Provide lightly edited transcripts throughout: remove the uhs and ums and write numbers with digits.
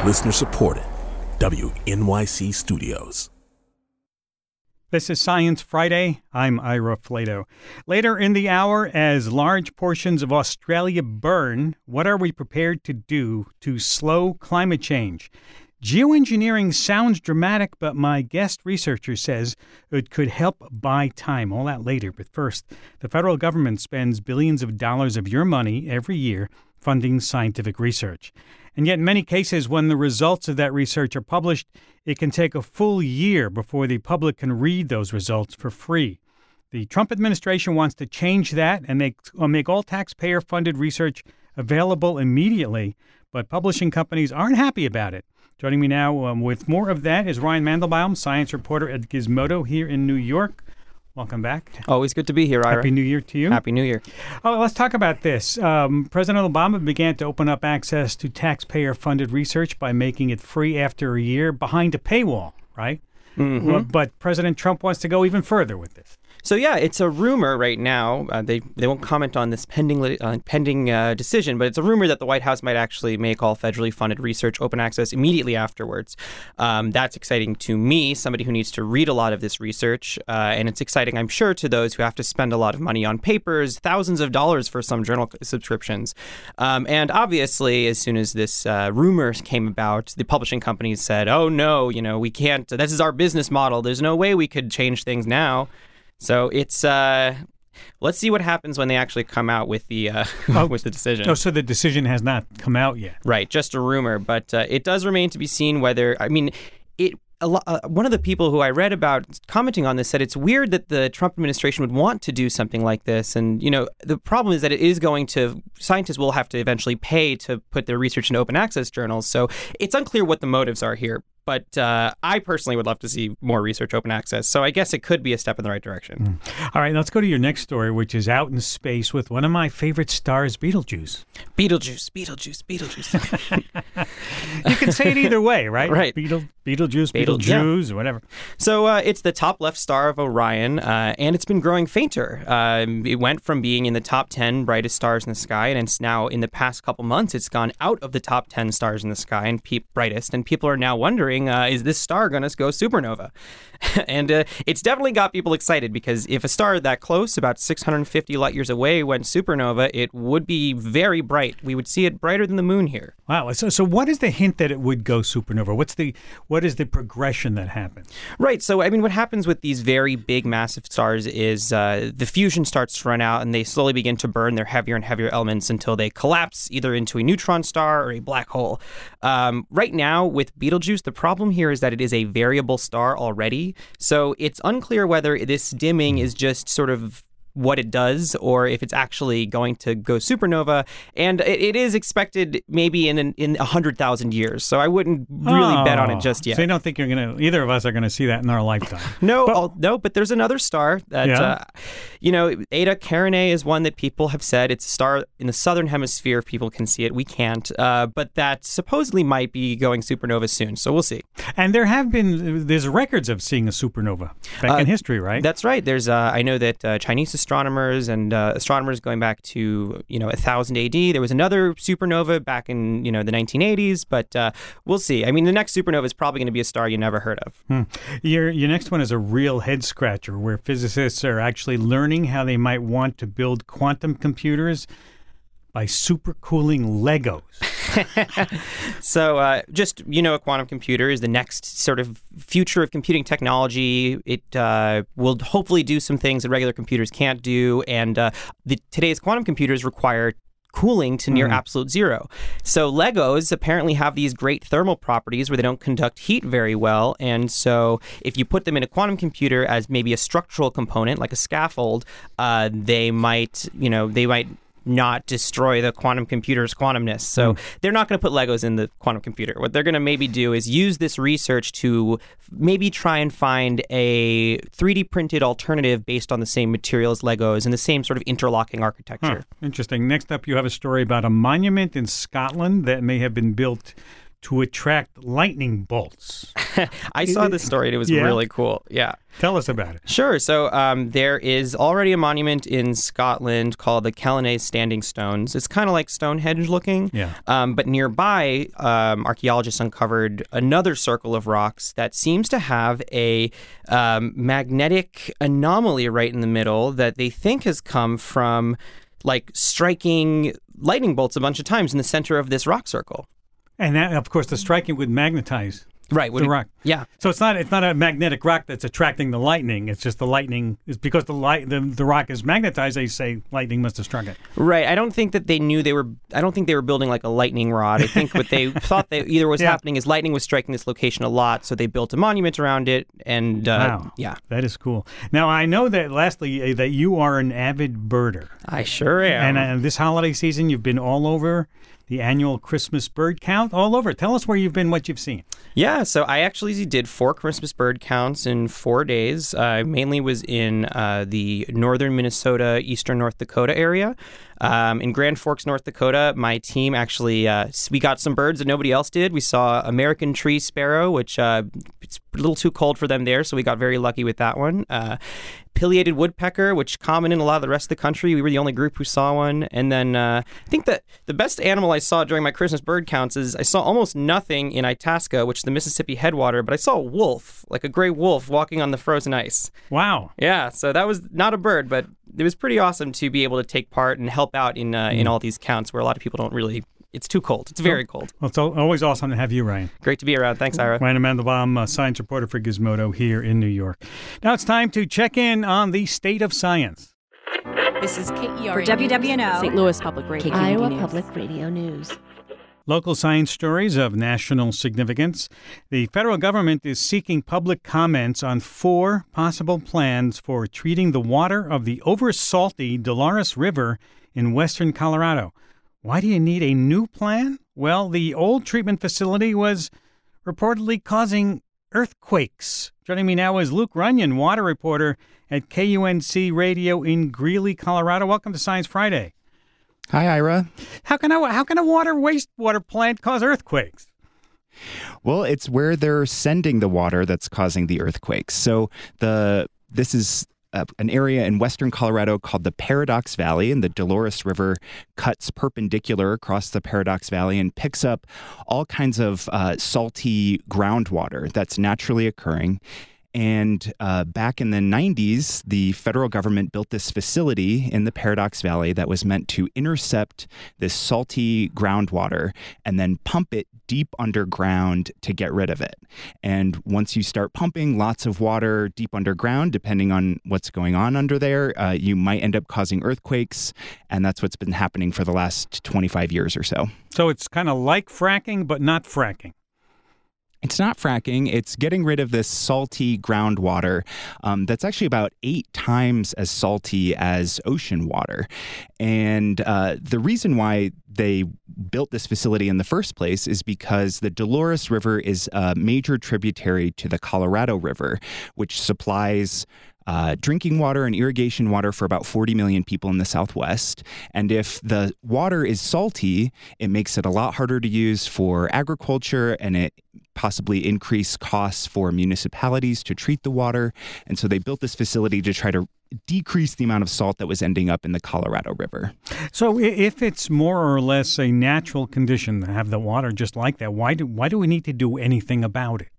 Listener supported. WNYC Studios. This is Science Friday. I'm Ira Flato. Later in the hour, as large portions of Australia burn, what are we prepared to do to slow climate change? Geoengineering sounds dramatic, but my guest researcher says it could help buy time. All that later. But first, the federal government spends billions of dollars of your money every year funding scientific research. And yet in many cases, when the results of that research are published, it can take a full year before the public can read those results for free. The Trump administration wants to change that and make all taxpayer-funded research available immediately, but publishing companies aren't happy about it. Joining me now with more of that is Ryan Mandelbaum, science reporter at Gizmodo here in New York. Welcome back. Always good to be here, Ira. Happy New Year to you. Happy New Year. Oh, let's talk about this. President Obama began to open up access to taxpayer-funded research by making it free after a year behind a paywall, right? Mm-hmm. But President Trump wants to go even further with this. So, yeah, it's a rumor right now. They won't comment on this pending decision, but it's a rumor that the White House might actually make all federally funded research open access immediately afterwards. That's exciting to me, somebody who needs to read a lot of this research. And it's exciting, I'm sure, to those who have to spend a lot of money on papers, thousands of dollars for some journal subscriptions. And obviously, as soon as this rumor came about, the publishing companies said, oh, no, we can't. This is our business model. There's no way we could change things now. So it's let's see what happens when they actually come out with the with the decision. Oh, so the decision has not come out yet. Right, just a rumor, but it does remain to be seen whether. I mean, one of the people who I read about commenting on this said it's weird that the Trump administration would want to do something like this. And, the problem is that scientists will have to eventually pay to put their research in open access journals. So it's unclear what the motives are here. But I personally would love to see more research open access. So I guess it could be a step in the right direction. All right, let's go to your next story, which is out in space with one of my favorite stars, Betelgeuse. Betelgeuse. You can say it either way, right? Right. Betelgeuse, or whatever. So it's the top left star of Orion, and it's been growing fainter. It went from being in the top 10 brightest stars in the sky, and it's now, in the past couple months, it's gone out of the top 10 stars in the sky and brightest, and people are now wondering, is this star going to go supernova? And it's definitely got people excited because if a star that close, about 650 light years away, went supernova, it would be very bright. We would see it brighter than the moon here. Wow. So what is the hint that it would go supernova? What is the progression that happens? Right. So, I mean, what happens with these very big, massive stars is the fusion starts to run out and they slowly begin to burn their heavier and heavier elements until they collapse either into a neutron star or a black hole. Right now, with Betelgeuse, the problem here is that it is a variable star already. So it's unclear whether this dimming is just sort of what it does or if it's actually going to go supernova. And it is expected maybe in 100,000 years. So I wouldn't really bet on it just yet. So you don't think either of us are going to see that in our lifetime? No, but there's another star that, Eta Carinae is one that people have said it's a star in the southern hemisphere. People can see it. We can't. But that supposedly might be going supernova soon. So we'll see. And there's records of seeing a supernova back in history, right? That's right. There's, I know that Chinese astronomers and astronomers going back to 1000 AD. There was another supernova back in the 1980s, but we'll see. I mean, the next supernova is probably going to be a star you never heard of. Your next one is a real head scratcher, where physicists are actually learning how they might want to build quantum computers by supercooling Legos. So a quantum computer is the next sort of future of computing technology. It will hopefully do some things that regular computers can't do. And today's quantum computers require cooling to near absolute zero. So Legos apparently have these great thermal properties where they don't conduct heat very well. And so if you put them in a quantum computer as maybe a structural component, like a scaffold, they might not destroy the quantum computer's quantumness. So they're not going to put Legos in the quantum computer. What they're going to maybe do is use this research to maybe try and find a 3D printed alternative based on the same material as Legos and the same sort of interlocking architecture. Interesting. Next up, you have a story about a monument in Scotland that may have been built to attract lightning bolts. I saw this story and it was really cool. Yeah. Tell us about it. Sure. So there is already a monument in Scotland called the Kellinay Standing Stones. It's kind of like Stonehenge looking. Yeah. But nearby, archaeologists uncovered another circle of rocks that seems to have a magnetic anomaly right in the middle that they think has come from like striking lightning bolts a bunch of times in the center of this rock circle. And that, of course, the striking would magnetize the rock. Yeah. So it's not a magnetic rock that's attracting the lightning. It's just the lightning is because the rock is magnetized. They say lightning must have struck it. Right. I don't think that they knew I don't think they were building like a lightning rod. I think what they thought that either was happening is lightning was striking this location a lot, so they built a monument around it. And wow. Yeah, that is cool. Now I know that lastly that you are an avid birder. I sure am. And this holiday season, you've been all over the annual Christmas bird count, all over. Tell us where you've been, what you've seen. Yeah, so I actually did 4 Christmas bird counts in 4 days. I mainly was in the northern Minnesota, eastern North Dakota area. In Grand Forks, North Dakota, my team actually, we got some birds that nobody else did. We saw American tree sparrow, which it's a little too cold for them there, so we got very lucky with that one. Pileated woodpecker, which common in a lot of the rest of the country. We were the only group who saw one. And then I think that the best animal I saw during my Christmas bird counts is I saw almost nothing in Itasca, which is the Mississippi headwater, but I saw a wolf, like a gray wolf, walking on the frozen ice. Wow. Yeah, so that was not a bird, but it was pretty awesome to be able to take part and help out in all these counts where a lot of people don't really. It's too cold. It's very cold. Well, it's always awesome to have you, Ryan. Great to be around. Thanks, Ira. Ryan Mandelbaum, science reporter for Gizmodo here in New York. Now it's time to check in on the state of science. This is KERA for WWNO, St. Louis Public Radio, Iowa News. Public Radio News. Local science stories of national significance. The federal government is seeking public comments on 4 possible plans for treating the water of the over-salty Dolores River in western Colorado. Why do you need a new plan? Well, the old treatment facility was reportedly causing earthquakes. Joining me now is Luke Runyon, water reporter at KUNC Radio in Greeley, Colorado. Welcome to Science Friday. Hi, Ira. How can a water wastewater plant cause earthquakes? Well, it's where they're sending the water that's causing the earthquakes. So this is an area in western Colorado called the Paradox Valley, and the Dolores River cuts perpendicular across the Paradox Valley and picks up all kinds of salty groundwater that's naturally occurring. And back in the 90s, the federal government built this facility in the Paradox Valley that was meant to intercept this salty groundwater and then pump it deep underground to get rid of it. And once you start pumping lots of water deep underground, depending on what's going on under there, you might end up causing earthquakes. And that's what's been happening for the last 25 years or so. So it's kind of like fracking, but not fracking. It's not fracking. It's getting rid of this salty groundwater that's actually about 8 times as salty as ocean water. And the reason why they built this facility in the first place is because the Dolores River is a major tributary to the Colorado River, which supplies drinking water and irrigation water for about 40 million people in the Southwest. And if the water is salty, it makes it a lot harder to use for agriculture, and it possibly increase costs for municipalities to treat the water. And so they built this facility to try to decrease the amount of salt that was ending up in the Colorado River. So if it's more or less a natural condition to have the water just like that, why do we need to do anything about it?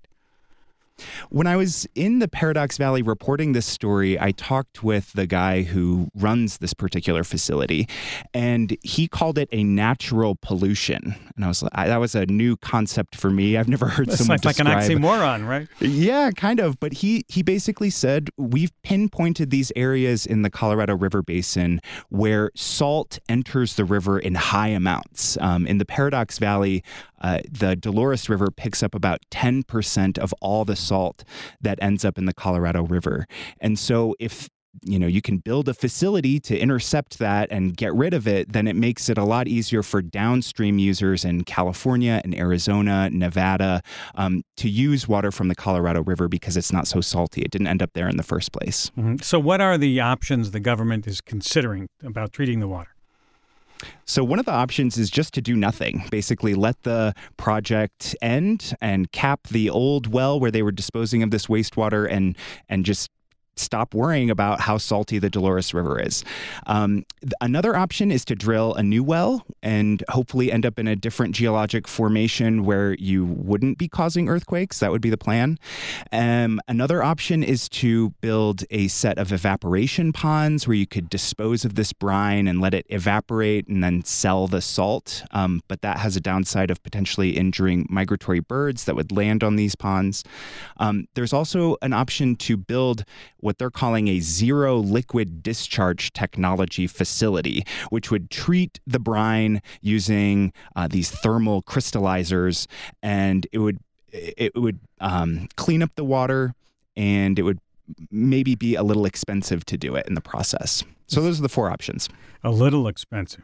When I was in the Paradox Valley reporting this story, I talked with the guy who runs this particular facility, and he called it a natural pollution. And I was like, that was a new concept for me. I've never heard someone describe. It's like an oxymoron, right? Yeah, kind of. But he basically said, we've pinpointed these areas in the Colorado River Basin where salt enters the river in high amounts. In the Paradox Valley, the Dolores River picks up about 10% of all the salt that ends up in the Colorado River. And so if you can build a facility to intercept that and get rid of it, then it makes it a lot easier for downstream users in California and Arizona, Nevada, to use water from the Colorado River because it's not so salty. It didn't end up there in the first place. Mm-hmm. So what are the options the government is considering about treating the water? So one of the options is just to do nothing. Basically, let the project end and cap the old well where they were disposing of this wastewater and just stop worrying about how salty the Dolores River is. Another option is to drill a new well and hopefully end up in a different geologic formation where you wouldn't be causing earthquakes. That would be the plan. Another option is to build a set of evaporation ponds where you could dispose of this brine and let it evaporate and then sell the salt. But that has a downside of potentially injuring migratory birds that would land on these ponds. There's also an option to build what they're calling a zero liquid discharge technology facility, which would treat the brine using these thermal crystallizers, and it would clean up the water, and it would maybe be a little expensive to do it in the process. So those are the 4 options. A little expensive.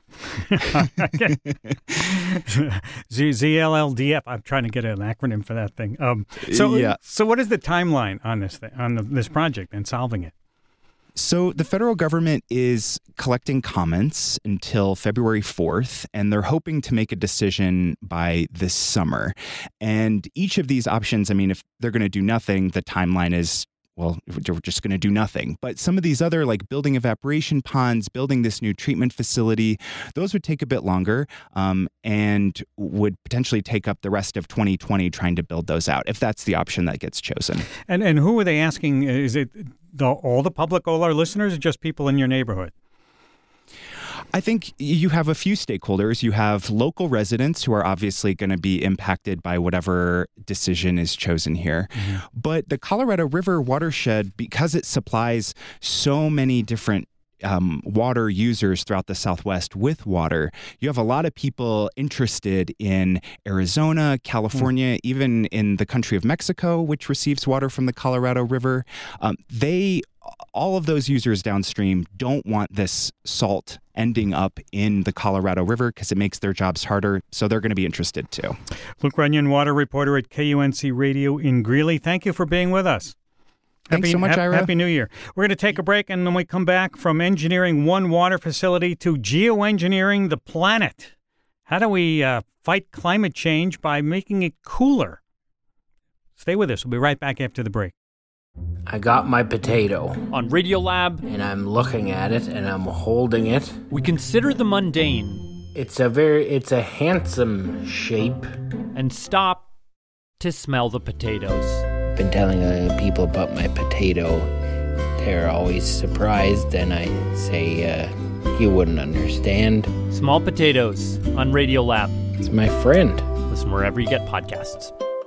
ZLLDF. I'm trying to get an acronym for that thing. So what is the timeline on this thing, on this project and solving it? So the federal government is collecting comments until February 4th, and they're hoping to make a decision by this summer. And each of these options, I mean, if they're going to do nothing, the timeline is, well, we're just going to do nothing. But some of these other, like building evaporation ponds, building this new treatment facility, those would take a bit longer and would potentially take up the rest of 2020 trying to build those out, if that's the option that gets chosen. And who are they asking? Is it all the public, all our listeners, or just people in your neighborhood? I think you have a few stakeholders. You have local residents who are obviously going to be impacted by whatever decision is chosen here. Mm-hmm. But the Colorado River watershed, because it supplies so many different water users throughout the Southwest with water, you have a lot of people interested in Arizona, California, even in the country of Mexico, which receives water from the Colorado River. All of those users downstream don't want this salt ending up in the Colorado River because it makes their jobs harder, so they're going to be interested too. Luke Runyon, water reporter at KUNC Radio in Greeley. Thank you for being with us. Thanks so much, Ira. Happy New Year. We're going to take a break, and when we come back, from engineering one water facility to geoengineering the planet. How do we fight climate change by making it cooler? Stay with us. We'll be right back after the break. I got my potato. On Radiolab, and I'm looking at it, and I'm holding it. we consider the mundane It's a handsome shape. and stop to smell the potatoes. Been telling people about my potato. They're always surprised, and I say, you wouldn't understand. Small Potatoes on Radiolab. It's my friend. Listen wherever you get podcasts.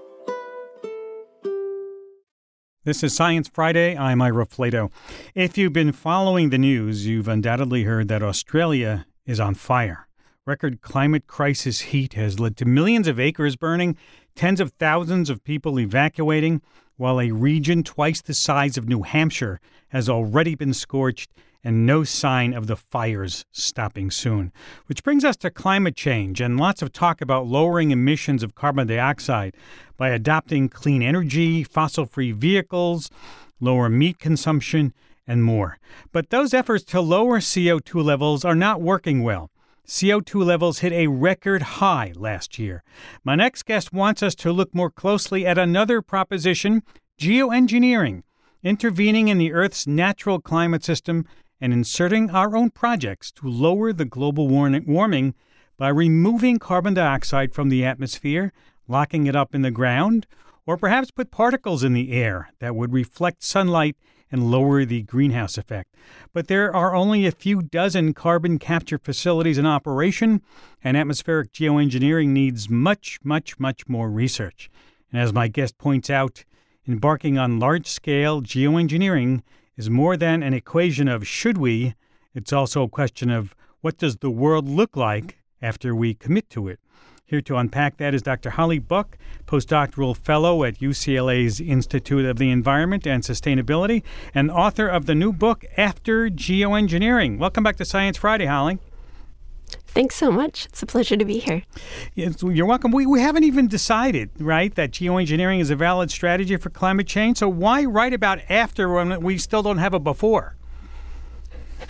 This is Science Friday. I'm Ira Flato. If you've been following the news, you've undoubtedly heard that Australia is on fire. Record climate crisis heat has led to millions of acres burning, tens of thousands of people evacuating, while a region twice the size of New Hampshire has already been scorched and no sign of the fires stopping soon. Which brings us to climate change and lots of talk about lowering emissions of carbon dioxide by adopting clean energy, fossil-free vehicles, lower meat consumption, and more. But those efforts to lower CO2 levels are not working well. CO2 levels hit a record high last year. My next guest wants us to look more closely at another proposition, geoengineering, intervening in the Earth's natural climate system and inserting our own projects to lower the global warming by removing carbon dioxide from the atmosphere, locking it up in the ground, or perhaps put particles in the air that would reflect sunlight and lower the greenhouse effect. But there are only a few dozen carbon capture facilities in operation, and atmospheric geoengineering needs much, much, much more research. And as my guest points out, embarking on large-scale geoengineering is more than an equation of should we, it's also a question of what does the world look like after we commit to it. Here to unpack that is Dr. Holly Buck, postdoctoral fellow at UCLA's Institute of the Environment and Sustainability, and author of the new book, After Geoengineering. Welcome back to Science Friday, Holly. Thanks so much. It's a pleasure to be here. Yes, you're welcome. We haven't even decided, right, that geoengineering is a valid strategy for climate change. So why write about after when we still don't have a before?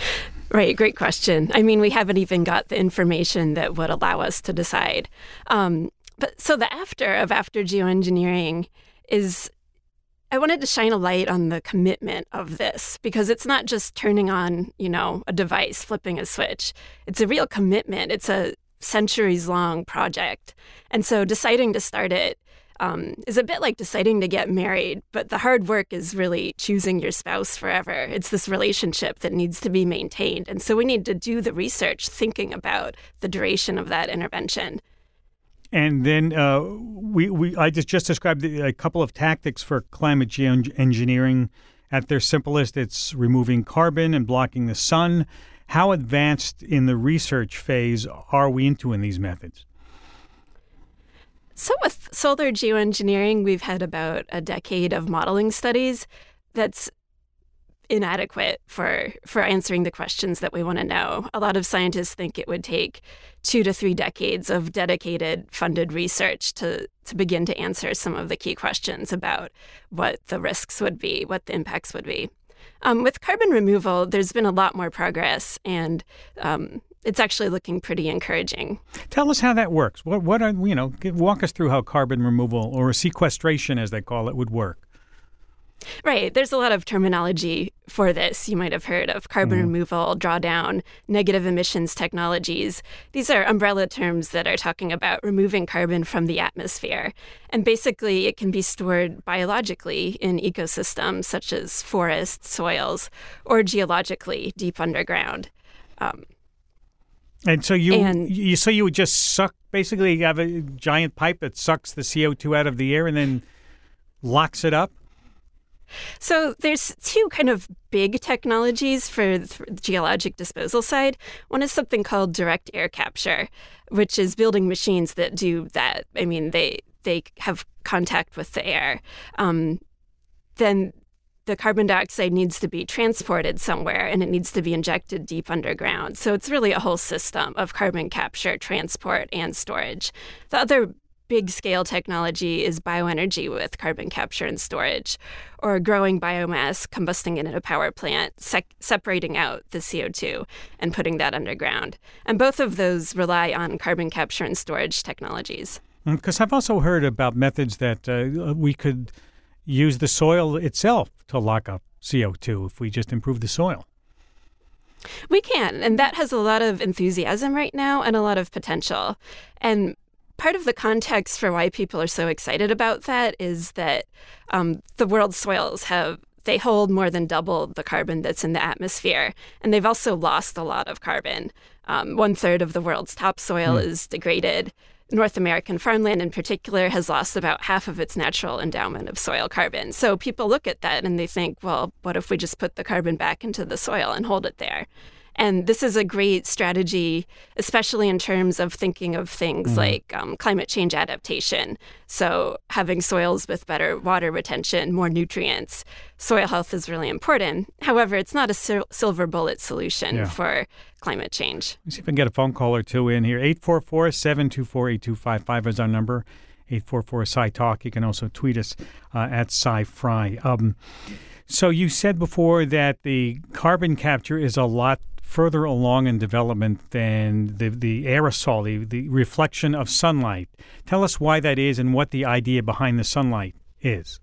Right, great question. I mean, we haven't even got the information that would allow us to decide. But so the after of after geoengineering is, I wanted to shine a light on the commitment of this, because it's not just turning on, a device, flipping a switch. It's a real commitment. It's a centuries-long project. And so deciding to start it is a bit like deciding to get married, but the hard work is really choosing your spouse forever. It's this relationship that needs to be maintained. And so we need to do the research thinking about the duration of that intervention. And then I just described a couple of tactics for climate geoengineering. At their simplest, it's removing carbon and blocking the sun. How advanced in the research phase are we into in these methods? So with solar geoengineering, we've had about a decade of modeling studies. That's inadequate for answering the questions that we want to know. A lot of scientists think it would take 2 to 3 decades of dedicated, funded research to begin to answer some of the key questions about what the risks would be, what the impacts would be. With carbon removal, there's been a lot more progress, and it's actually looking pretty encouraging. Tell us how that works. What are, walk us through how carbon removal, or sequestration as they call it, would work. Right. There's a lot of terminology for this. You might have heard of carbon removal, drawdown, negative emissions technologies. These are umbrella terms that are talking about removing carbon from the atmosphere. And basically, it can be stored biologically in ecosystems such as forests, soils, or geologically deep underground. And so you would just suck, basically have a giant pipe that sucks the CO2 out of the air and then locks it up? So there's 2 kind of big technologies for the geologic disposal side. One is something called direct air capture, which is building machines that do that. I mean, they have contact with the air. Then the carbon dioxide needs to be transported somewhere, and it needs to be injected deep underground. So it's really a whole system of carbon capture, transport, and storage. The other big-scale technology is bioenergy with carbon capture and storage, or growing biomass, combusting it in a power plant, separating out the CO2 and putting that underground. And both of those rely on carbon capture and storage technologies. Because I've also heard about methods that we could use the soil itself to lock up CO2 if we just improve the soil. We can, and that has a lot of enthusiasm right now and a lot of potential. And part of the context for why people are so excited about that is that the world's soils they hold more than double the carbon that's in the atmosphere, and they've also lost a lot of carbon. 1/3 of the world's topsoil is degraded. North American farmland in particular has lost about half of its natural endowment of soil carbon. So people look at that and they think, well, what if we just put the carbon back into the soil and hold it there? And this is a great strategy, especially in terms of thinking of things like climate change adaptation. So having soils with better water retention, more nutrients. Soil health is really important. However, it's not a silver bullet solution for climate change. Let's see if I can get a phone call or two in here. 844-724-8255 is our number. 844-SciTalk. You can also tweet us at SciFry. So you said before that the carbon capture is a lot further along in development than the aerosol, the reflection of sunlight. Tell us why that is and what the idea behind the sunlight is.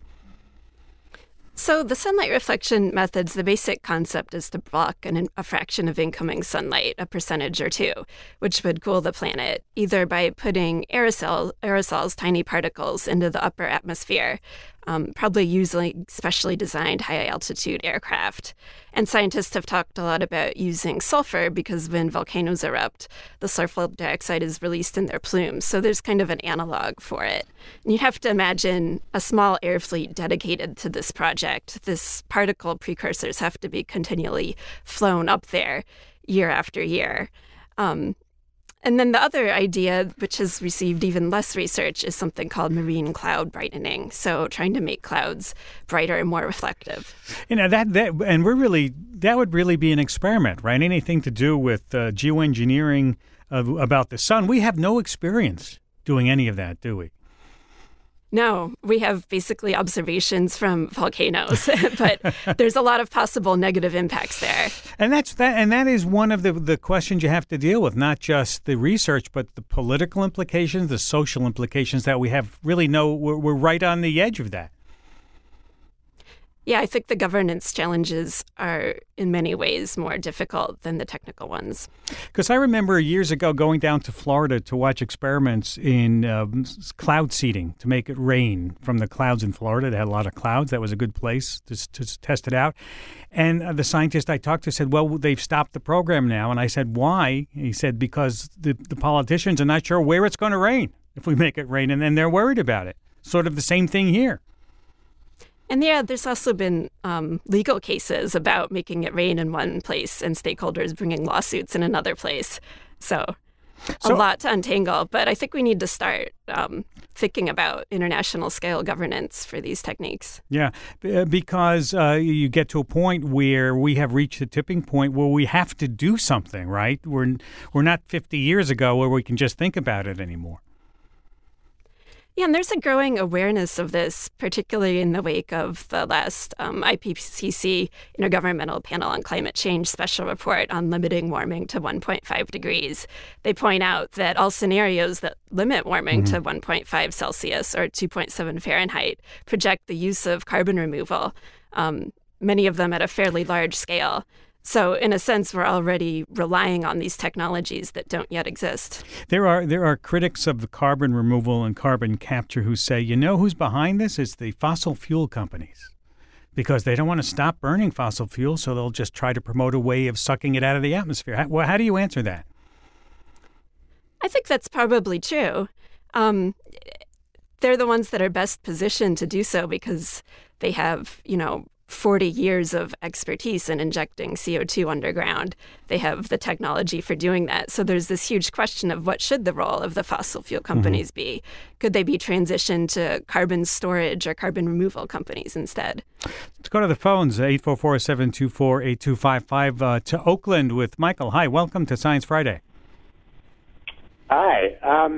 So the sunlight reflection methods, the basic concept is to block a fraction of incoming sunlight, a percentage or 2, which would cool the planet, either by putting aerosols, tiny particles, into the upper atmosphere, probably using specially designed high-altitude aircraft. And scientists have talked a lot about using sulfur because when volcanoes erupt, the sulfur dioxide is released in their plumes. So there's kind of an analog for it. And you have to imagine a small air fleet dedicated to this project. This particle precursors have to be continually flown up there year after year. And then the other idea, which has received even less research, is something called marine cloud brightening. So trying to make clouds brighter and more reflective. That would really be an experiment, right? Anything to do with geoengineering about the sun. We have no experience doing any of that, do we? No, we have basically observations from volcanoes, but there's a lot of possible negative impacts there. And that is one of the questions you have to deal with, not just the research, but the political implications, the social implications that we have really we're right on the edge of that. Yeah, I think the governance challenges are in many ways more difficult than the technical ones. Because I remember years ago going down to Florida to watch experiments in cloud seeding to make it rain from the clouds in Florida. They had a lot of clouds. That was a good place to test it out. And the scientist I talked to said, well, they've stopped the program now. And I said, why? He said, because the politicians are not sure where it's going to rain if we make it rain, and then they're worried about it. Sort of the same thing here. And yeah, there's also been legal cases about making it rain in one place and stakeholders bringing lawsuits in another place. So a lot to untangle. But I think we need to start thinking about international scale governance for these techniques. Yeah, because you get to a point where we have reached the tipping point where we have to do something, right? We're not 50 years ago where we can just think about it anymore. Yeah, and there's a growing awareness of this, particularly in the wake of the last IPCC Intergovernmental Panel on Climate Change special report on limiting warming to 1.5 degrees. They point out that all scenarios that limit warming to 1.5 Celsius or 2.7 Fahrenheit project the use of carbon removal, many of them at a fairly large scale. So in a sense, we're already relying on these technologies that don't yet exist. There are critics of the carbon removal and carbon capture who say, you know who's behind this? It's the fossil fuel companies, because they don't want to stop burning fossil fuel, so they'll just try to promote a way of sucking it out of the atmosphere. How do you answer that? I think that's probably true. They're the ones that are best positioned to do so because they have, 40 years of expertise in injecting CO2 underground. They have the technology for doing that. So there's this huge question of what should the role of the fossil fuel companies be? Could they be transitioned to carbon storage or carbon removal companies instead? Let's go to the phones, 844-724-8255, to Oakland with Michael. Hi, welcome to Science Friday. Hi.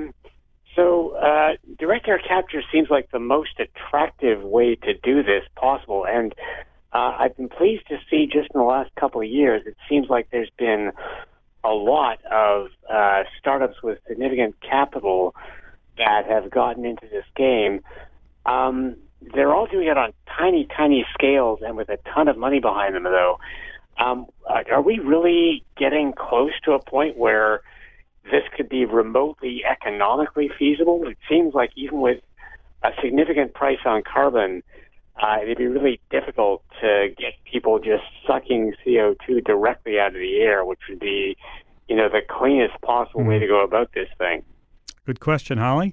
So direct air capture seems like the most attractive way to do this possible. And I've been pleased to see just in the last couple of years, it seems like there's been a lot of startups with significant capital that have gotten into this game. They're all doing it on tiny, tiny scales and with a ton of money behind them, though. Are we really getting close to a point where this could be remotely economically feasible? It seems like even with a significant price on carbon, it'd be really difficult to get people just sucking CO2 directly out of the air, which would be, the cleanest possible way to go about this thing. Good question, Holly.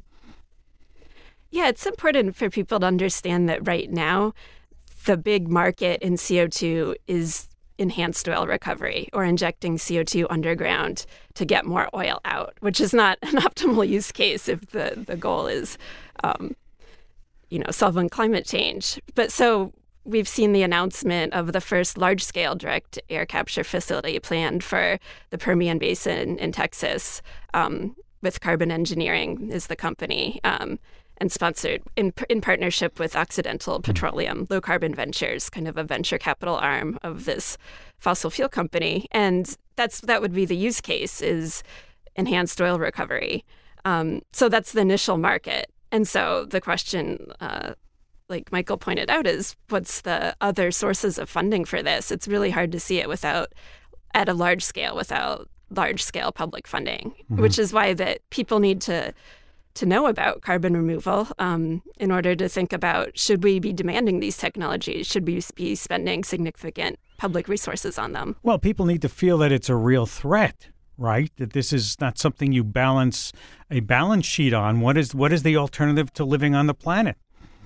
Yeah, it's important for people to understand that right now, the big market in CO2 is enhanced oil recovery or injecting CO2 underground to get more oil out, which is not an optimal use case if the goal is, solving climate change. But so we've seen the announcement of the first large-scale direct air capture facility planned for the Permian Basin in Texas, with Carbon Engineering is the company, and sponsored in partnership with Occidental Petroleum, Low Carbon Ventures, kind of a venture capital arm of this fossil fuel company. And that would be the use case, is enhanced oil recovery. So that's the initial market. And so the question, like Michael pointed out, is what's the other sources of funding for this? It's really hard to see it at a large scale without large-scale public funding, which is why that people need to know about carbon removal in order to think about, should we be demanding these technologies? Should we be spending significant public resources on them? Well, people need to feel that it's a real threat, right? That this is not something you balance a balance sheet on. What is the alternative to living on the planet?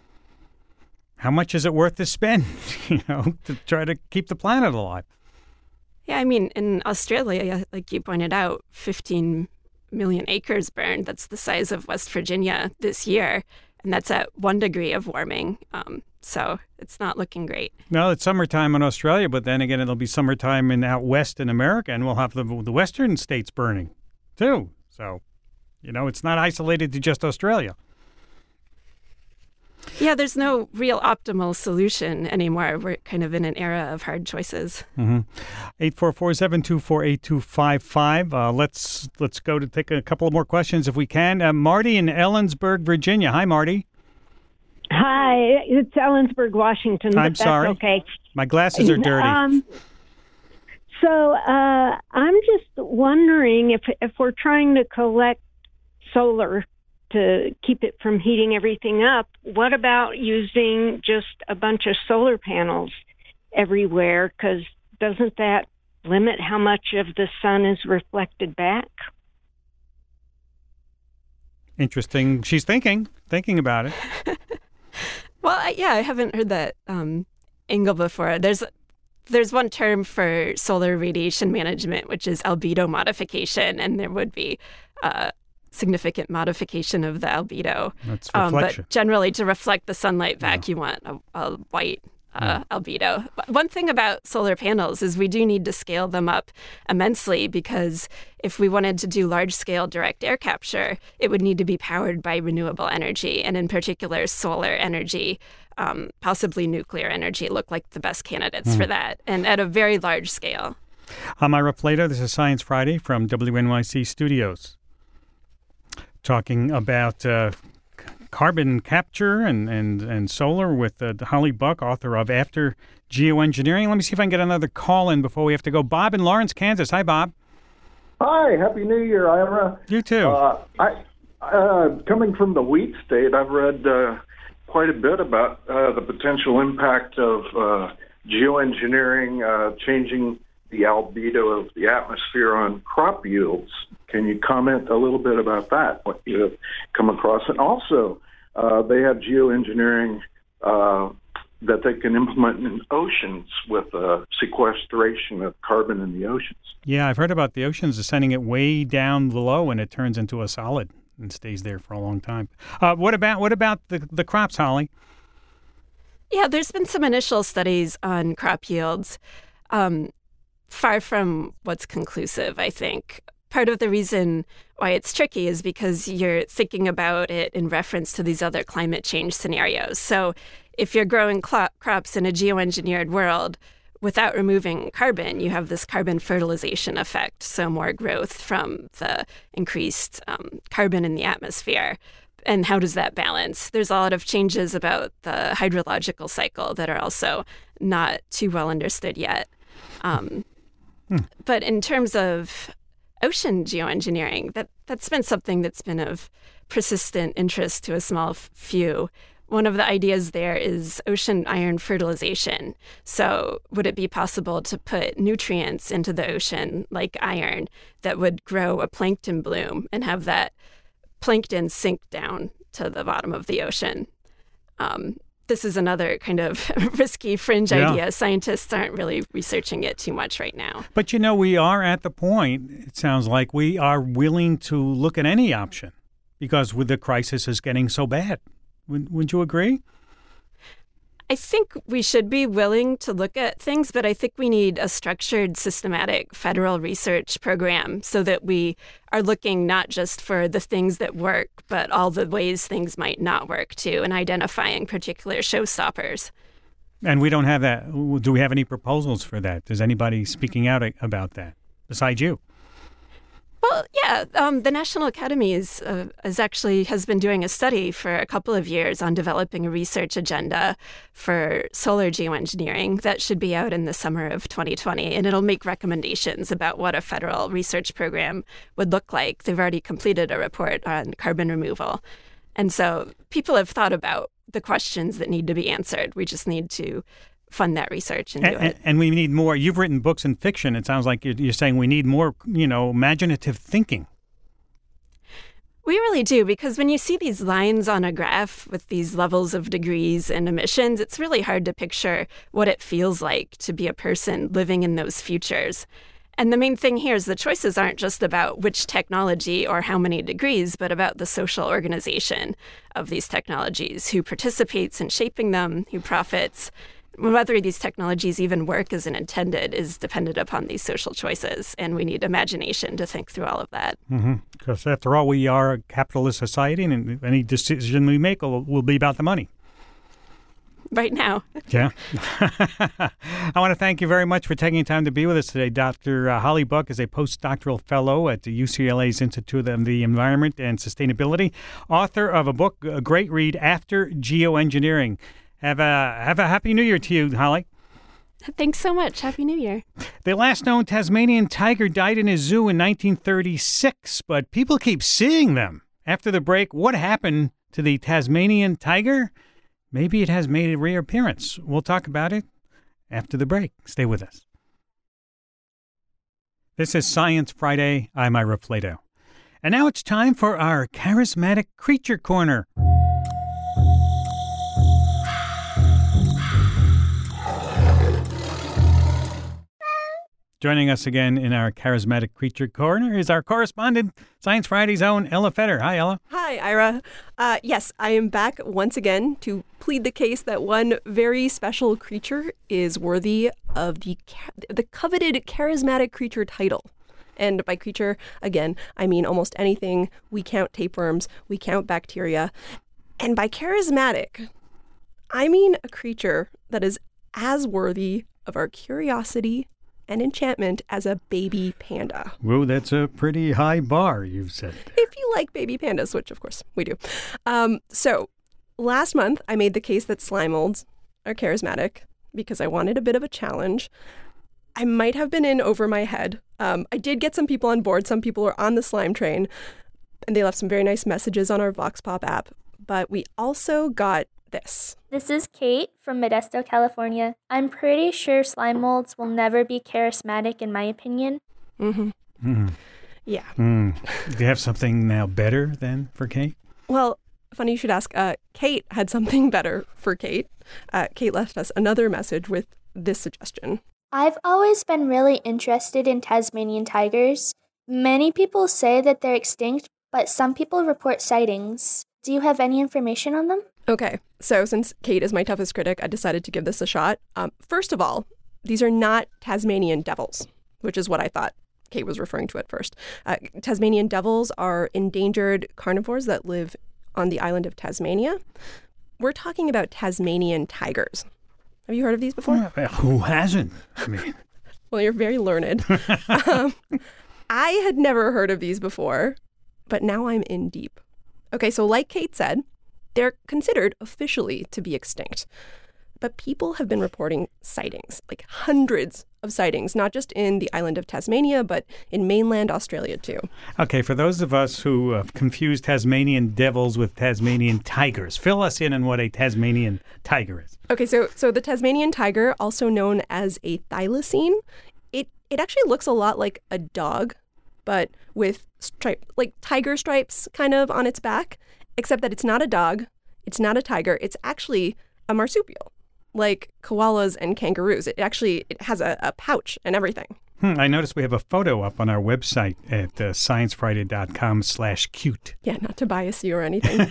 How much is it worth to spend, to try to keep the planet alive? Yeah, I mean, in Australia, like you pointed out, 15 million acres burned. That's the size of West Virginia this year, and that's at 1 degree of warming. So it's not looking great. No, it's summertime in Australia, but then again, it'll be summertime out west in America, and we'll have the western states burning too. So, it's not isolated to just Australia. Yeah, there's no real optimal solution anymore. We're kind of in an era of hard choices. 844-724-8255. Let's go to take a couple of more questions if we can. Marty in Ellensburg, Virginia. Hi, Marty. Hi, it's Ellensburg, Washington. I'm but that's sorry. Okay. My glasses are dirty. So I'm just wondering if we're trying to collect solar to keep it from heating everything up, what about using just a bunch of solar panels everywhere? Because doesn't that limit how much of the sun is reflected back? Interesting. She's thinking about it. Well, I haven't heard that angle before. There's one term for solar radiation management, which is albedo modification, and there would be significant modification of the albedo. That's reflection. But generally, to reflect the sunlight back, you want a white albedo. One thing about solar panels is we do need to scale them up immensely, because if we wanted to do large-scale direct air capture, it would need to be powered by renewable energy, and in particular, solar energy. Possibly nuclear energy look like the best candidates for that, and at a very large scale. I'm Ira Flatow. This is Science Friday from WNYC Studios. Talking about carbon capture and solar with Holly Buck, author of After Geoengineering. Let me see if I can get another call in before we have to go. Bob in Lawrence, Kansas. Hi, Bob. Hi, Happy New Year, Ira. You too. Coming from the wheat state, I've read quite a bit about the potential impact of geoengineering changing the albedo of the atmosphere on crop yields. Can you comment a little bit about that, what you have come across? And also, they have geoengineering that they can implement in oceans with sequestration of carbon in the oceans. Yeah, I've heard about the oceans sending it way down below, and it turns into a solid and stays there for a long time. What about the crops, Holly? Yeah, there's been some initial studies on crop yields, far from what's conclusive, I think. Part of the reason why it's tricky is because you're thinking about it in reference to these other climate change scenarios. So if you're growing crops in a geoengineered world, without removing carbon, you have this carbon fertilization effect, so more growth from the increased carbon in the atmosphere. And how does that balance? There's a lot of changes about the hydrological cycle that are also not too well understood yet. But in terms of ocean geoengineering, that's been something that's been of persistent interest to a small few. One of the ideas there is ocean iron fertilization. So would it be possible to put nutrients into the ocean, like iron, that would grow a plankton bloom and have that plankton sink down to the bottom of the ocean? This is another kind of risky fringe idea. Scientists aren't really researching it too much right now. But, we are at the point, it sounds like, we are willing to look at any option because with the crisis is getting so bad. Would you agree? I think we should be willing to look at things, but I think we need a structured, systematic federal research program so that we are looking not just for the things that work, but all the ways things might not work too, and identifying particular showstoppers. And we don't have that. Do we have any proposals for that? Is anybody speaking out about that besides you? Well, yeah, the National Academy has been doing a study for a couple of years on developing a research agenda for solar geoengineering that should be out in the summer of 2020, and it'll make recommendations about what a federal research program would look like. They've already completed a report on carbon removal, and so people have thought about the questions that need to be answered. We just need to fund that research and do it. And we need more. You've written books in fiction. It sounds like you're saying we need more, imaginative thinking. We really do, because when you see these lines on a graph with these levels of degrees and emissions, it's really hard to picture what it feels like to be a person living in those futures. And the main thing here is the choices aren't just about which technology or how many degrees, but about the social organization of these technologies, who participates in shaping them, who profits. Whether these technologies even work as intended is dependent upon these social choices, and we need imagination to think through all of that. Because after all, we are a capitalist society, and any decision we make will be about the money. right now. Yeah. I want to thank you very much for taking time to be with us today. Dr. Holly Buck is a postdoctoral fellow at the UCLA's Institute of the Environment and Sustainability, author of a book, a great read, After Geoengineering. Have a Happy New Year to you, Holly. Thanks so much. Happy New Year. The last known Tasmanian tiger died in a zoo in 1936, but people keep seeing them. After the break, what happened to the Tasmanian tiger? Maybe it has made a reappearance. We'll talk about it after the break. Stay with us. This is Science Friday. I'm Ira Flato. And now it's time for our Charismatic Creature Corner. Joining us again in our Charismatic Creature Corner is our correspondent, Science Friday's own Ella Fetter. Hi, Ella. Hi, Ira. Yes, I am back once again to plead the case that one very special creature is worthy of the coveted Charismatic Creature title. And by creature, again, I mean almost anything. We count tapeworms, we count bacteria. And by charismatic, I mean a creature that is as worthy of our curiosity and enchantment as a baby panda. Whoa, that's a pretty high bar you've set there. If you like baby pandas, which of course we do. So last month, I made the case that slime molds are charismatic because I wanted a bit of a challenge. I might have been in over my head. I did get some people on board. Some people are on the slime train, and they left some very nice messages on our Vox Pop app. But we also got this. This is Kate from Modesto, California. I'm pretty sure slime molds will never be charismatic, in my opinion. Mm-hmm. Mm. Yeah. Mm. Do you have something now better then for Kate? Well, funny you should ask. Kate had something better for Kate. Kate left us another message with this suggestion. I've always been really interested in Tasmanian tigers. Many people say that they're extinct, but some people report sightings. Do you have any information on them? Okay, so since Kate is my toughest critic, I decided to give this a shot. First of all, these are not Tasmanian devils, which is what I thought Kate was referring to at first. Tasmanian devils are endangered carnivores that live on the island of Tasmania. We're talking about Tasmanian tigers. Have you heard of these before? Who hasn't? I mean, well, you're very learned. I had never heard of these before, but now I'm in deep. Okay, so like Kate said, they're considered officially to be extinct. But people have been reporting sightings, like hundreds of sightings, not just in the island of Tasmania, but in mainland Australia too. Okay, for those of us who confuse Tasmanian devils with Tasmanian tigers, fill us in on what a Tasmanian tiger is. Okay, so the Tasmanian tiger, also known as a thylacine, it actually looks a lot like a dog, but with like tiger stripes kind of on its back, except that it's not a dog, it's not a tiger, it's actually a marsupial, like koalas and kangaroos. It has a pouch and everything. I noticed we have a photo up on our website at sciencefriday.com/cute. Yeah, not to bias you or anything.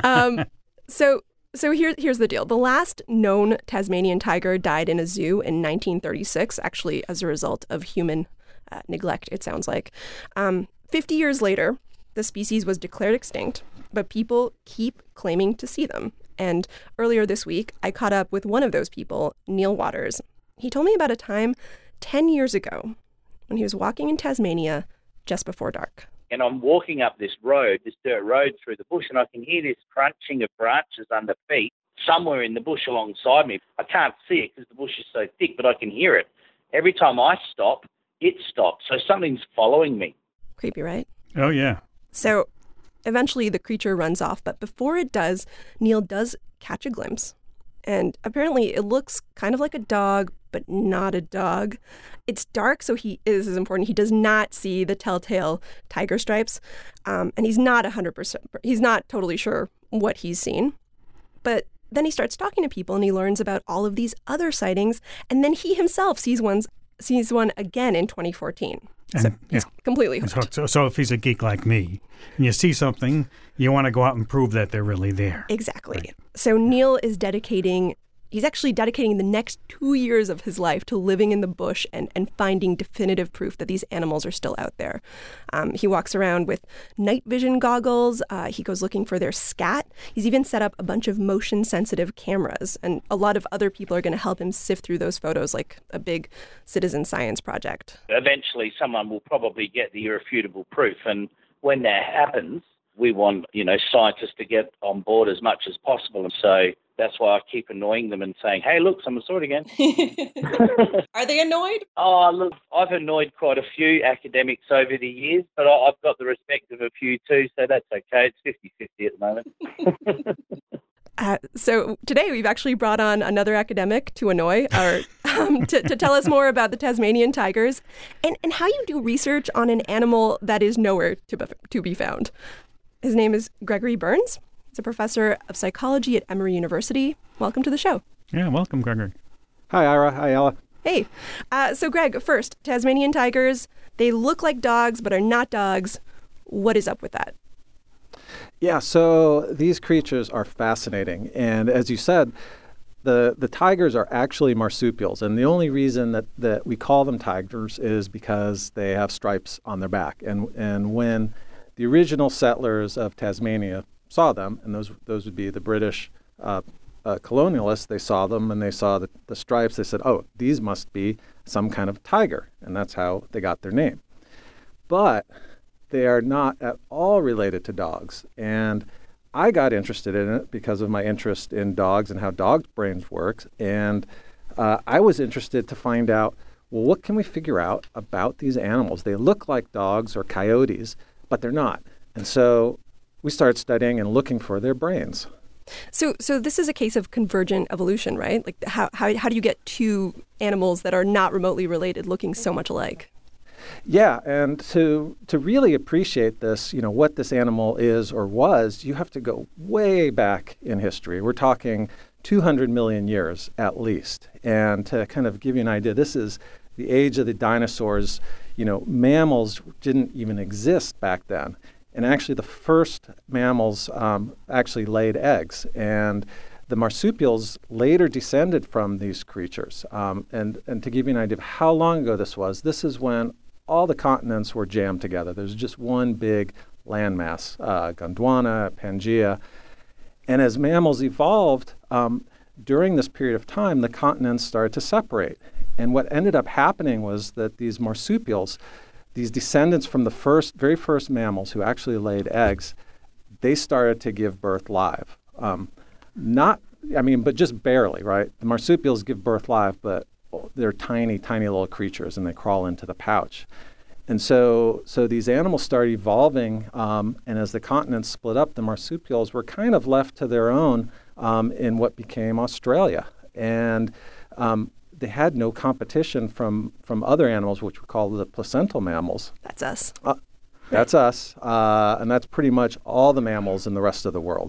So here's the deal. The last known Tasmanian tiger died in a zoo in 1936, actually as a result of human neglect, it sounds like. 50 years later, the species was declared extinct, but people keep claiming to see them. And earlier this week, I caught up with one of those people, Neil Waters. He told me about a time 10 years ago when he was walking in Tasmania just before dark. And I'm walking up this dirt road through the bush, and I can hear this crunching of branches under feet somewhere in the bush alongside me. I can't see it because the bush is so thick, but I can hear it. Every time I stop, it stops. So something's following me. Creepy, right? Oh, yeah. So eventually the creature runs off, but before it does, Neil does catch a glimpse. And apparently it looks kind of like a dog, but not a dog. It's dark, so this is important. He does not see the telltale tiger stripes. And he's not 100%, he's not totally sure what he's seen. But then he starts talking to people and he learns about all of these other sightings. And then he himself sees one again in 2014. So he's completely hooked. So if he's a geek like me, and you see something, you want to go out and prove that they're really there. Exactly. Right. So Neil is dedicating He's actually dedicating the next 2 years of his life to living in the bush and finding definitive proof that these animals are still out there. He walks around with night vision goggles. He goes looking for their scat. He's even set up a bunch of motion-sensitive cameras. And a lot of other people are going to help him sift through those photos like a big citizen science project. Eventually, someone will probably get the irrefutable proof. And when that happens, we want, scientists to get on board as much as possible. And so that's why I keep annoying them and saying, hey, look, someone saw it again. Are they annoyed? Oh, look, I've annoyed quite a few academics over the years, but I've got the respect of a few too, so that's okay. It's 50-50 at the moment. So today we've actually brought on another academic to annoy, or to tell us more about the Tasmanian tigers and how you do research on an animal that is nowhere to be found. His name is Gregory Burns. He's a professor of psychology at Emory University. Welcome to the show. Yeah, welcome, Gregory. Hi, Ira. Hi, Ella. Hey. So, Greg, first, Tasmanian tigers, they look like dogs but are not dogs. What is up with that? Yeah, so these creatures are fascinating. And as you said, the tigers are actually marsupials. And the only reason that we call them tigers is because they have stripes on their back. And when the original settlers of Tasmania saw them, and those would be the British colonialists, they saw them and they saw the stripes. They said, oh, these must be some kind of tiger. And that's how they got their name. But they are not at all related to dogs. And I got interested in it because of my interest in dogs and how dogs' brains work. And I was interested to find out, well, what can we figure out about these animals? They look like dogs or coyotes, but they're not. And so we started studying and looking for their brains. So this is a case of convergent evolution, right? Like how do you get two animals that are not remotely related looking so much alike? Yeah, and to really appreciate this, what this animal is or was, you have to go way back in history. We're talking 200 million years at least. And to kind of give you an idea, this is the age of the dinosaurs. Mammals didn't even exist back then. And actually the first mammals actually laid eggs. And the marsupials later descended from these creatures. And to give you an idea of how long ago this is when all the continents were jammed together. There's just one big landmass, Gondwana, Pangaea. And as mammals evolved, during this period of time, the continents started to separate. And what ended up happening was that these marsupials, these descendants from the very first mammals who actually laid eggs, they started to give birth live. But just barely, right? The marsupials give birth live, but they're tiny, tiny little creatures, and they crawl into the pouch. And so these animals started evolving, and as the continents split up, the marsupials were kind of left to their own in what became Australia. And they had no competition from other animals, which we call the placental mammals. That's us. That's us, and that's pretty much all the mammals in the rest of the world.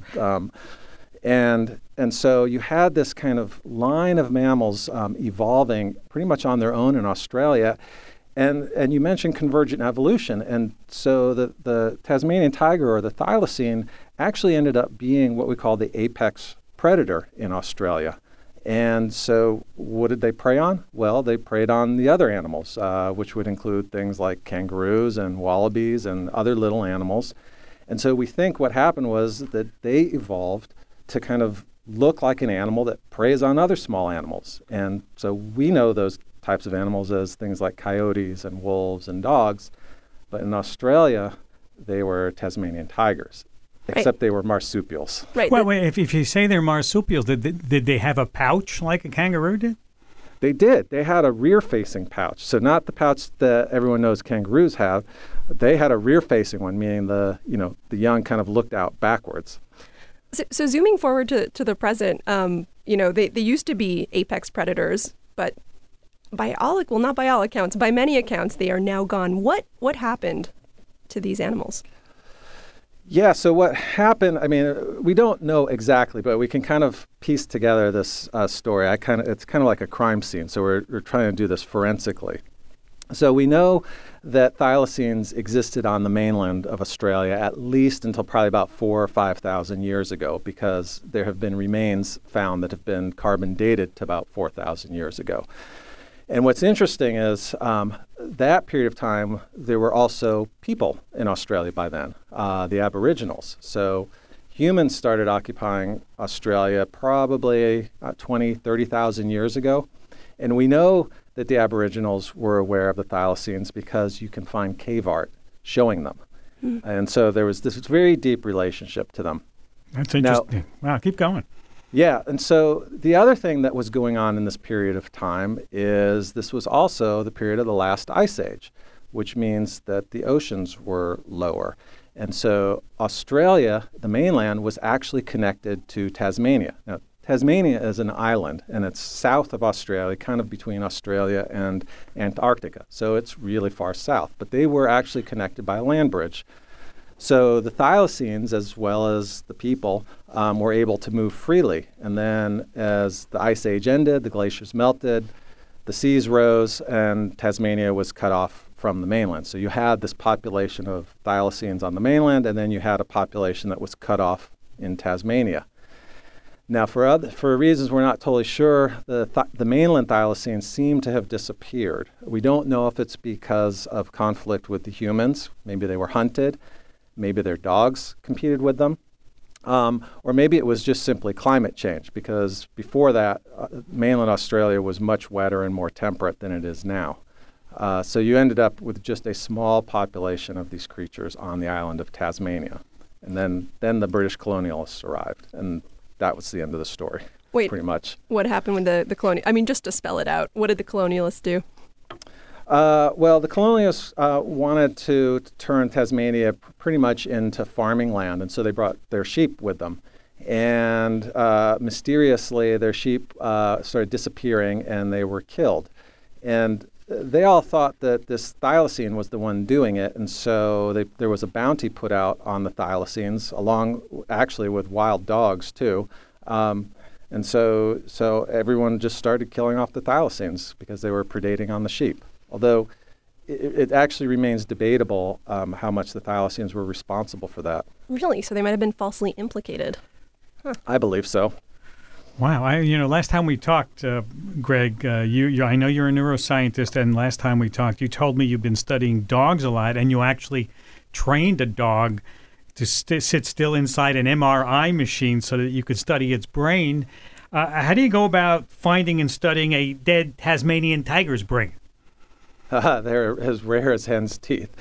And so you had this kind of line of mammals evolving pretty much on their own in Australia. And you mentioned convergent evolution. And so the Tasmanian tiger, or the thylacine, actually ended up being what we call the apex predator in Australia. And so what did they prey on? Well, they preyed on the other animals, which would include things like kangaroos and wallabies and other little animals. And so we think what happened was that they evolved to kind of look like an animal that preys on other small animals. And so we know those types of animals as things like coyotes and wolves and dogs. But in Australia, they were Tasmanian tigers, except they were marsupials. Right. Well, if you say they're marsupials, did they have a pouch like a kangaroo did? They did. They had a rear-facing pouch. So not the pouch that everyone knows kangaroos have. They had a rear-facing one, meaning the young kind of looked out backwards. So zooming forward to the present, they used to be apex predators, but not by all accounts, by many accounts, they are now gone. What happened to these animals? Yeah, so what happened, we don't know exactly, but we can kind of piece together this story. It's kind of like a crime scene, so we're trying to do this forensically. So we know that thylacines existed on the mainland of Australia at least until probably about 4,000 or 5,000 years ago, because there have been remains found that have been carbon dated to about 4,000 years ago. And what's interesting is that period of time, there were also people in Australia by then, the Aboriginals. So humans started occupying Australia probably 20,000, 30,000 years ago. And we know that the Aboriginals were aware of the thylacines because you can find cave art showing them. And so there was this very deep relationship to them. That's interesting. Wow, keep going. Yeah, and so the other thing that was going on in this period of time is this was also the period of the last ice age, which means that the oceans were lower. And so Australia, the mainland, was actually connected to Tasmania. Now, Tasmania is an island, and it's south of Australia, kind of between Australia and Antarctica. So it's really far south. But they were actually connected by a land bridge. So the thylacines, as well as the people, were able to move freely. And then as the ice age ended, the glaciers melted, the seas rose, and Tasmania was cut off from the mainland. So you had this population of thylacines on the mainland, and then you had a population that was cut off in Tasmania. Now, for reasons we're not totally sure, the mainland thylacines seem to have disappeared. We don't know if it's because of conflict with the humans. Maybe they were hunted. Maybe their dogs competed with them. Or maybe it was just simply climate change, because before that, mainland Australia was much wetter and more temperate than it is now. So you ended up with just a small population of these creatures on the island of Tasmania. And then the British colonialists arrived, and that was the end of the story. Wait, pretty much. What happened with the colonial? I mean, just to spell it out, what did the colonialists do? Well, the colonialists wanted to turn Tasmania pretty much into farming land, and so they brought their sheep with them. And mysteriously, their sheep started disappearing, and they were killed. And they all thought that this thylacine was the one doing it, and so there was a bounty put out on the thylacines, along actually with wild dogs too. And so everyone just started killing off the thylacines because they were predating on the sheep. Although it actually remains debatable how much the thylacines were responsible for that. Really? So they might have been falsely implicated. Huh. I believe so. Wow. Last time we talked, Greg, I know you're a neuroscientist, and last time we talked, you told me you've been studying dogs a lot, and you actually trained a dog to sit still inside an MRI machine so that you could study its brain. How do you go about finding and studying a dead Tasmanian tiger's brain? They're as rare as hen's teeth.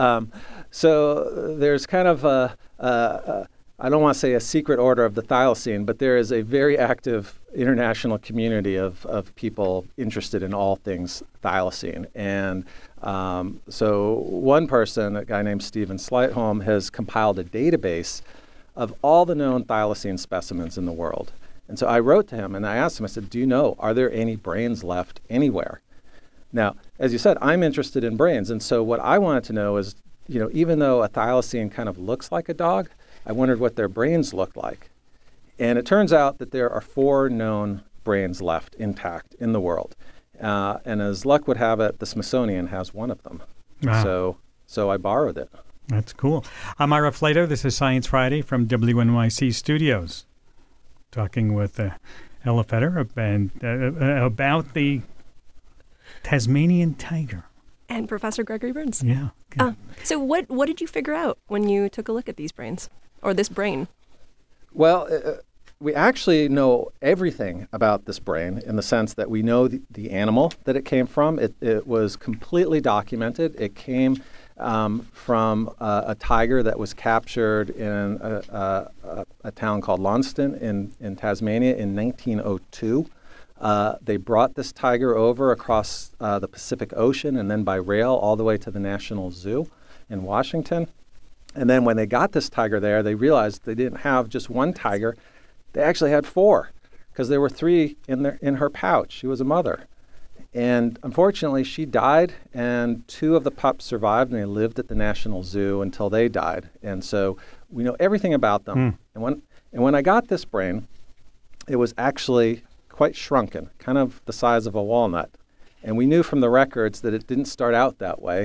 So there's kind of I don't want to say a secret order of the thylacine, but there is a very active international community of people interested in all things thylacine. And so one person, a guy named Stephen Sleightholme, has compiled a database of all the known thylacine specimens in the world. And so I wrote to him and I asked him, I said, do you know, are there any brains left anywhere? Now, as you said, I'm interested in brains. And so what I wanted to know is, even though a thylacine kind of looks like a dog, I wondered what their brains looked like. And it turns out that there are 4 known brains left intact in the world. And as luck would have it, the Smithsonian has one of them. Wow. So I borrowed it. That's cool. I'm Ira Flato. This is Science Friday from WNYC Studios. Talking with Ella Feder about the Tasmanian tiger. And Professor Gregory Burns. Yeah. So what did you figure out when you took a look at these brains, or this brain? Well, we actually know everything about this brain in the sense that we know the animal that it came from. It was completely documented. It came from a tiger that was captured in a town called Launceston in Tasmania in 1902. They brought this tiger over across the Pacific Ocean and then by rail all the way to the National Zoo in Washington. And then when they got this tiger there, they realized they didn't have just one tiger. They actually had 4 because there were 3 in her pouch. She was a mother. And unfortunately, she died, and 2 of the pups survived, and they lived at the National Zoo until they died. And so we know everything about them. And when I got this brain, it was actually quite shrunken, kind of the size of a walnut. And we knew from the records that it didn't start out that way.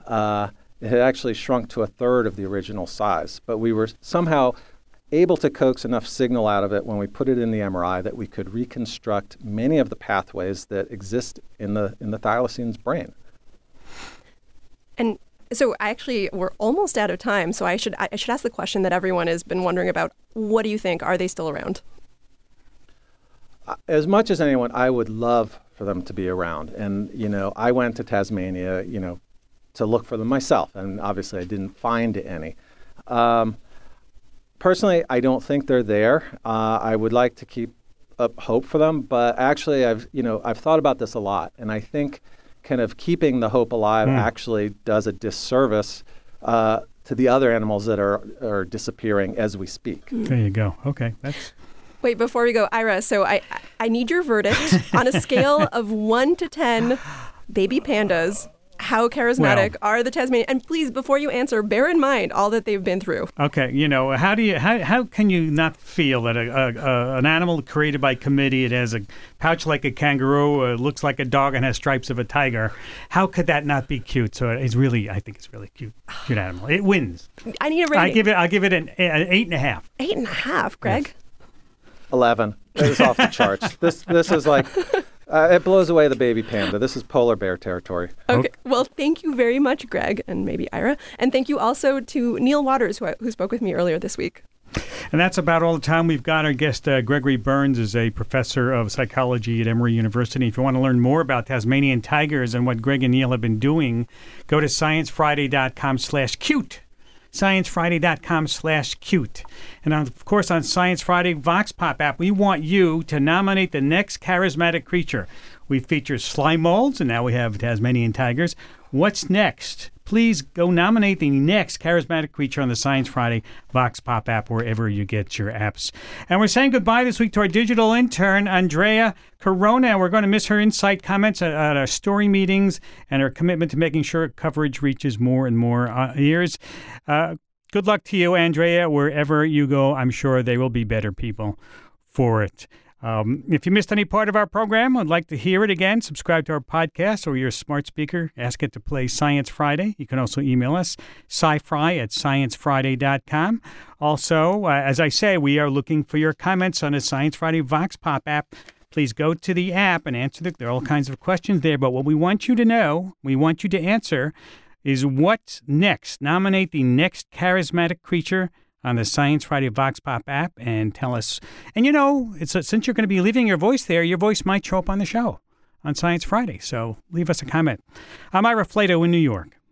It had actually shrunk to a third of the original size, but we were somehow able to coax enough signal out of it when we put it in the MRI that we could reconstruct many of the pathways that exist in the thylacines brain. And so we're almost out of time, so I should ask the question that everyone has been wondering about. What do you think? Are they still around? As much as anyone, I would love for them to be around. And, I went to Tasmania, to look for them myself, and obviously I didn't find any. Personally, I don't think they're there. I would like to keep up hope for them, but actually I've thought about this a lot, and I think kind of keeping the hope alive actually does a disservice to the other animals that are disappearing as we speak. There you go. Okay. Wait, before we go, Ira, so I need your verdict on a scale of 1 to 10 baby pandas. How charismatic are the Tasmanian? And please, before you answer, bear in mind all that they've been through. Okay, how can you not feel that an animal created by committee, it has a pouch like a kangaroo, looks like a dog, and has stripes of a tiger? How could that not be cute? So I think it's really cute animal. It wins. I need a rating. I'll give it an 8.5. 8.5, Greg. Yes. 11. It is off the charts. This is like. It blows away the baby panda. This is polar bear territory. Okay. Well, thank you very much, Greg, and maybe Ira. And thank you also to Neil Waters, who spoke with me earlier this week. And that's about all the time we've got. Our guest, Gregory Burns, is a professor of psychology at Emory University. If you want to learn more about Tasmanian tigers and what Greg and Neil have been doing, go to sciencefriday.com/cute. sciencefriday.com/cute. And of course, on Science Friday Vox Pop app, we want you to nominate the next charismatic creature. We featured slime molds, and now we have Tasmanian tigers. What's next? Please go nominate the next charismatic creature on the Science Friday Vox Pop app, wherever you get your apps. And we're saying goodbye this week to our digital intern, Andrea Corona. We're going to miss her insight comments at our story meetings and her commitment to making sure coverage reaches more and more ears. Good luck to you, Andrea. Wherever you go, I'm sure there will be better people for it. If you missed any part of our program, I'd like to hear it again. Subscribe to our podcast or your smart speaker. Ask it to play Science Friday. You can also email us, scifry@sciencefriday.com. Also, as I say, we are looking for your comments on the Science Friday Vox Pop app. Please go to the app and answer there are all kinds of questions there. But what we want you to know, we want you to answer, is what's next. Nominate the next charismatic creature on the Science Friday Vox Pop app and tell us. And since you're going to be leaving your voice there, your voice might show up on the show on Science Friday. So leave us a comment. I'm Ira Flato in New York.